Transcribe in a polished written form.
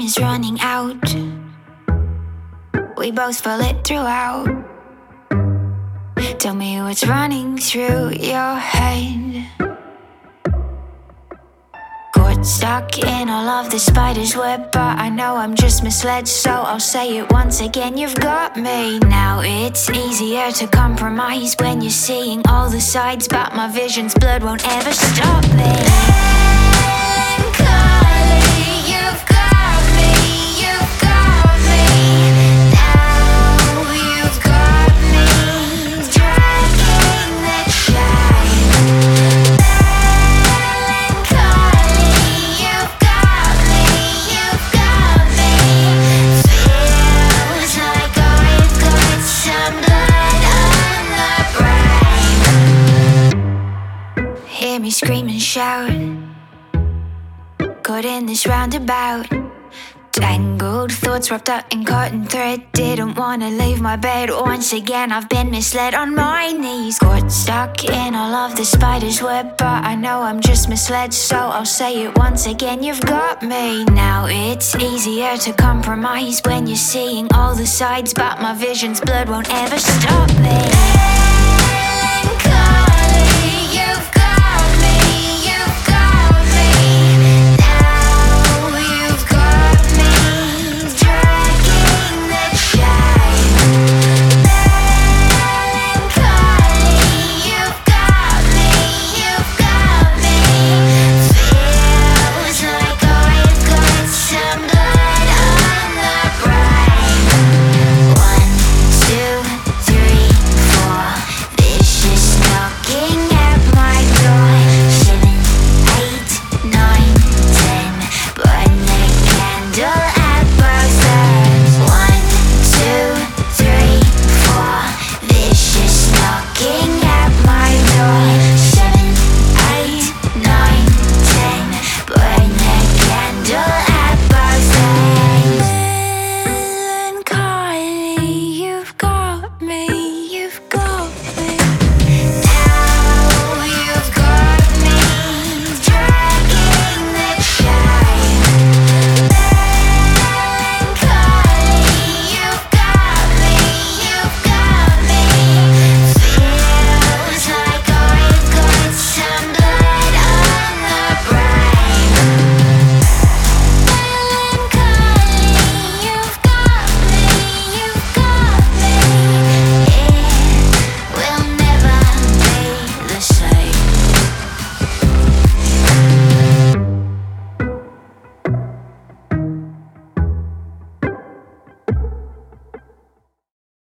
is running out. We both feel it throughout. Tell me what's running through your head. Got stuck in all of the spider's web, but I know I'm just misled, so I'll say it once again. You've got me. Now it's easier to compromise when you're seeing all the sides, but my vision's blurred, won't ever stop me. You've got me, you've got me. Now you've got me, dragging that shine. Melancholy, you've got me, you've got me. Feels like I've got some blood on the brain. Hear me scream and shout, caught in this roundabout. Tangled thoughts wrapped up in cotton thread. Didn't wanna leave my bed. Once again I've been misled. On my knees, got stuck in all of the spider's web, but I know I'm just misled, so I'll say it once again. You've got me. Now it's easier to compromise when you're seeing all the sides, but my vision's blurred, won't ever stop me.